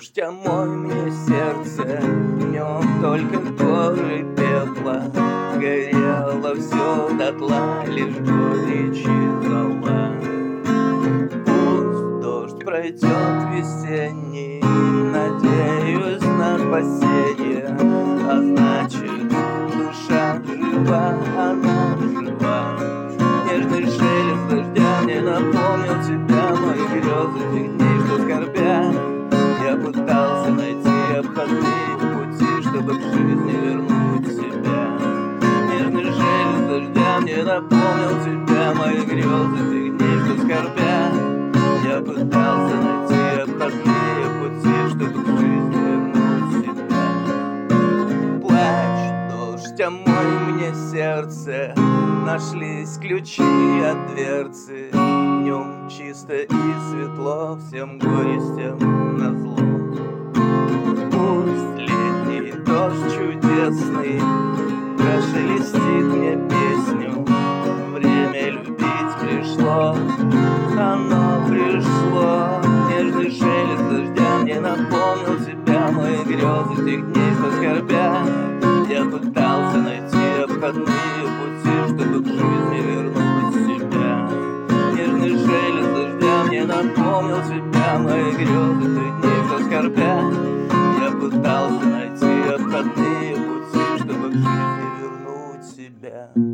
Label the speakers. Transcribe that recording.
Speaker 1: дождь, а мой мне сердце, в нем только горы пепла. Горело все дотла, лишь горечи зола. Пусть дождь пройдет весенний, надеюсь на спасение, а значит, душа жива, она жива. Нежный шелест дождя мне напомнил тебя, мои грезы тех дней, что скорбя. Я пытался найти обходные пути, чтобы к жизни вернуть себя. Нежный шелест дождя мне напомнил тебя, мои грезы тех дней, что скорбя. Я пытался найти обходные пути, чтобы к жизни вернуть себя. Плачь, дождь, а мой мне сердце, нашлись ключи от дверцы. В нем чисто и светло, всем горестям назло. Пусть летний дождь чудесный прошелестит мне песню. Время любить пришло, оно пришло. Нежный шелест дождя мне напомнил тебя, мои грезы тех дней, что скорбя. Я пытался найти обходные пути, чтобы к жизни вернуть себя. Нежный шелест дождя мне напомнил тебя, мои грезы тех дней, что скорбя. Я пытался найти обходные пути, чтобы к жизни вернуть себя.